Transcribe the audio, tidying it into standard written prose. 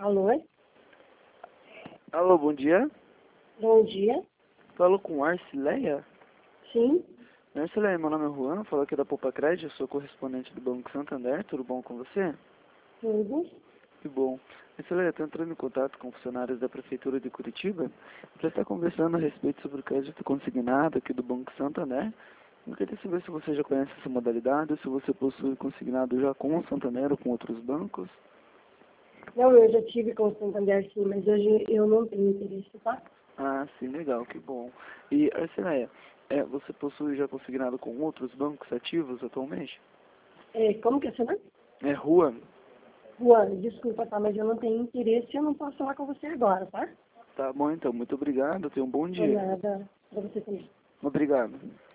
Alô? Alô, bom dia. Bom dia. Falo com Arcileia. Sim, Arcileia, meu nome é Juan, falo aqui da Poupa Crédito, sou correspondente do Banco Santander, tudo bom com você? tudo. Que bom. Arcileia, estou entrando em contato com funcionários da Prefeitura de Curitiba para estar conversando a respeito sobre o crédito consignado aqui do Banco Santander. Eu queria saber se você já conhece essa modalidade, se você possui consignado já com o Santander ou com outros bancos. Não, eu já tive com o Santander sim, mas hoje eu não tenho interesse, tá? Ah, sim, legal, que bom. E, Arcileia, você possui já consignado com outros bancos ativos atualmente? Como que é seu nome? É Juan. Juan, desculpa, tá? Mas eu não tenho interesse e eu não posso falar com você agora, tá? Tá bom, então. Muito obrigado. Tenha um bom Por dia. nada, pra você também. Obrigado.